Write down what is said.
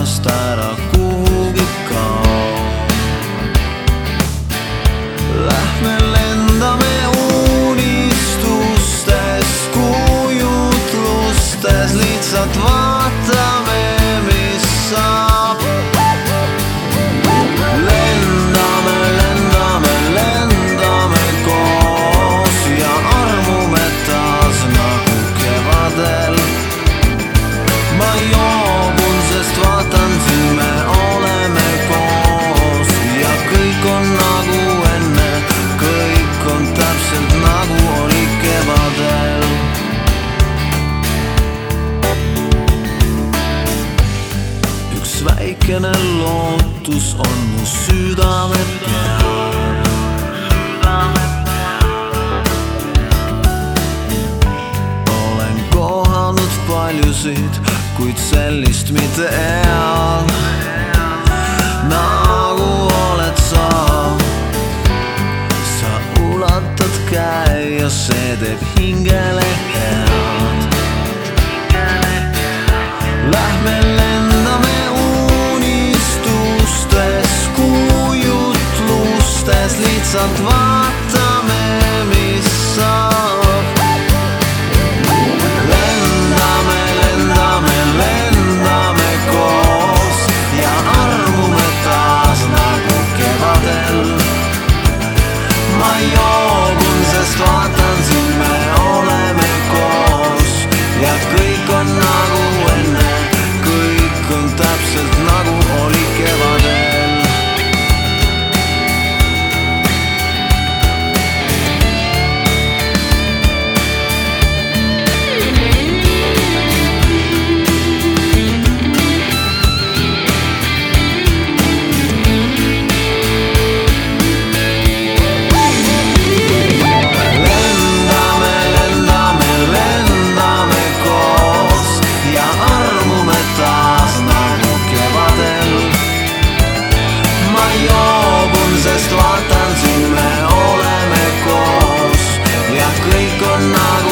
maailmast ära kuhugi kao. Lähme lendame unistustes, kujutlustes, lihtsalt vaatame, mis saab. Lendame, lendame, lendame koos ja armume taas nagu kevadel. Ma joobun, sest vaatan sind, me oleme koos ja kõik on nagu enne, kõik on täpselt nagu oli kevadel. Üks väikene lootus on mu südame peal. Olen kohanud paljusid, kuid sellist mitte eal, nagu oled sa. Sa ulatad käe ja see teeb hingele head. Lähme lendame unistustes, kujutlustes, lihtsalt vaatame, mis saab. Lendame, lendame, lendame koos ja armume taas nagu kevadel. Ma joobun, sest vaatan sind, me oleme koos ja kõik on nagu enne, kõik on täpselt nagu oli kevadel. Sest vaatan sind, me oleme koos ja kõik on nagu